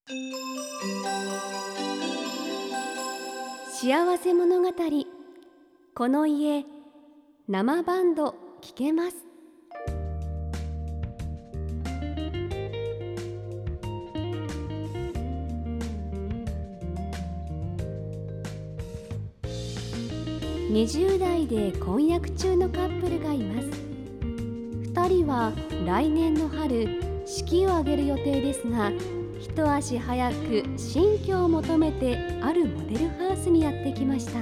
幸せ物語、この家生バンド聴けます。20代で婚約中のカップルがいます。2人は来年の春式を挙げる予定ですが、一足早く新居を求めてあるモデルハウスにやってきました。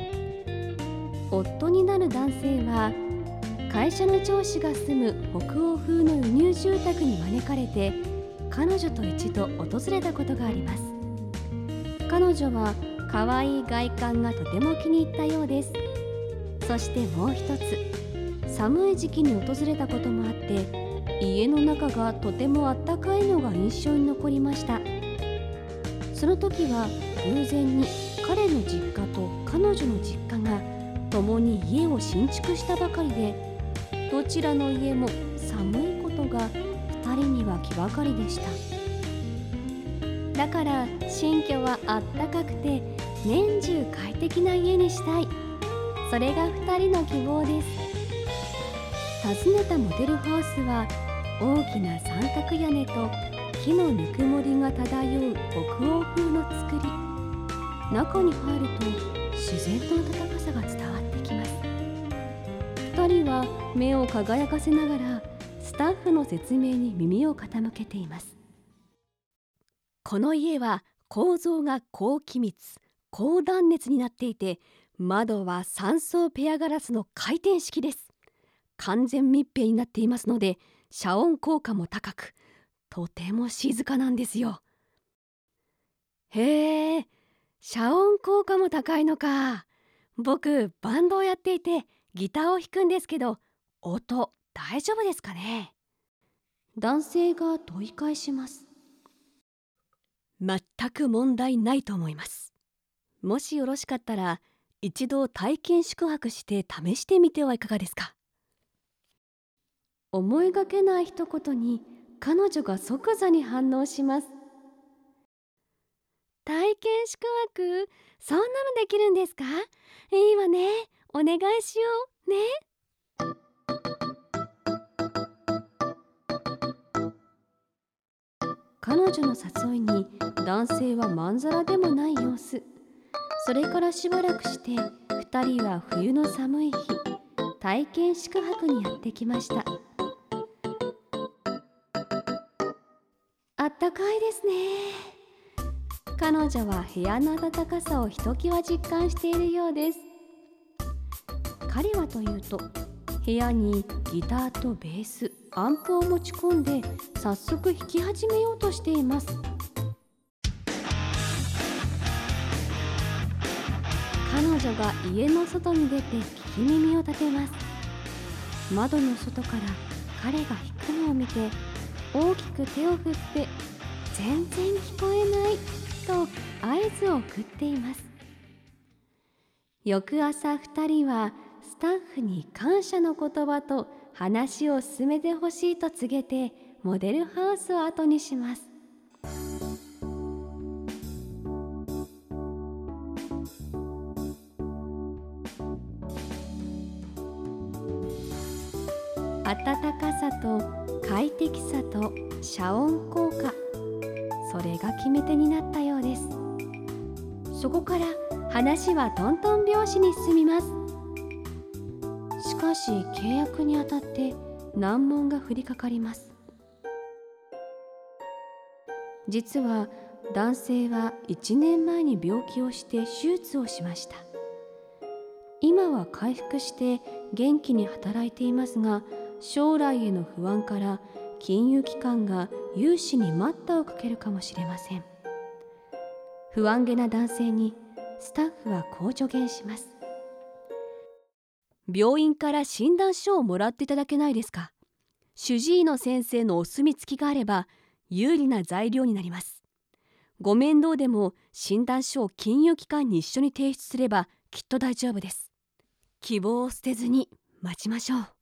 夫になる男性は会社の上司が住む北欧風の輸入住宅に招かれて彼女と一度訪れたことがあります。彼女は可愛い外観がとても気に入ったようです。そしてもう一つ、寒い時期に訪れたこともあって家の中がとてもあったかいのが印象に残りました。その時は偶然に彼の実家と彼女の実家が共に家を新築したばかりで、どちらの家も寒いことが2人には気がかりでした。だから新居はあったかくて年中快適な家にしたい、それが2人の希望です。訪ねたモデルハウスは大きな三角屋根と木のぬくもりが漂う北欧風の作り。中に入ると自然の暖かさが伝わってきます。2人は目を輝かせながらスタッフの説明に耳を傾けています。この家は構造が高気密、高断熱になっていて、窓は3層ペアガラスの回転式です。完全密閉になっていますので遮音効果も高く、とても静かなんですよ。へえ、遮音効果も高いのか。僕バンドをやっていてギターを弾くんですけど、音大丈夫ですかね。男性が問い返します。全く問題ないと思います。もしよろしかったら一度体験宿泊して試してみてはいかがですか。思いがけない一言に彼女が即座に反応します。体験宿泊、そんなのできるんですか。いいわね、お願いしようね。彼女の誘いに男性はまんざらでもない様子。それからしばらくして2人は冬の寒い日、体験宿泊にやってきました。あったかいですね。彼女は部屋の暖かさをひときわ実感しているようです。彼はというと、部屋にギターとベース、アンプを持ち込んで早速弾き始めようとしています。彼女が家の外に出て聞き耳を立てます。窓の外から彼が弾くのを見て大きく手を振って全然聞こえないと合図を送っています。翌朝2人はスタッフに感謝の言葉と話を進めてほしいと告げてモデルハウスを後にします。暖かさと快適さと遮音効果、それが決め手になったようです。そこから話はトントン拍子に進みます。しかし契約にあたって難問が降りかかります。実は男性は1年前に病気をして手術をしました。今は回復して元気に働いていますが、将来への不安から金融機関が融資に待ったをかけるかもしれません。不安げな男性にスタッフはこう助言します。病院から診断書をもらっていただけないですか。主治医の先生のお墨付きがあれば有利な材料になります。ご面倒でも診断書を金融機関に一緒に提出すればきっと大丈夫です。希望を捨てずに待ちましょう。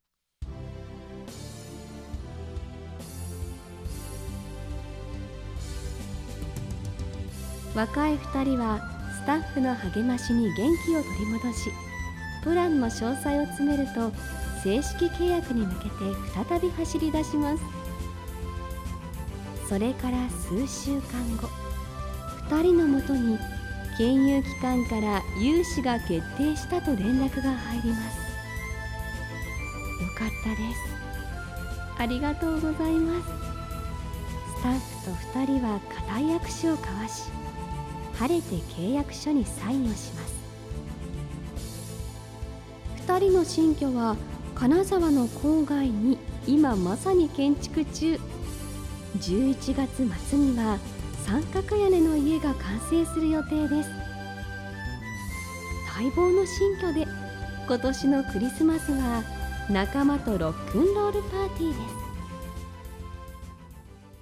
若い2人はスタッフの励ましに元気を取り戻し、プランの詳細を詰めると正式契約に向けて再び走り出します。それから数週間後、2人のもとに金融機関から融資が決定したと連絡が入ります。よかったです。ありがとうございます。スタッフと2人は固い握手を交わし、晴れて契約書にサインをします。2人の新居は金沢の郊外に今まさに建築中。11月末には三角屋根の家が完成する予定です。待望の新居で今年のクリスマスは仲間とロックンロールパーティーです。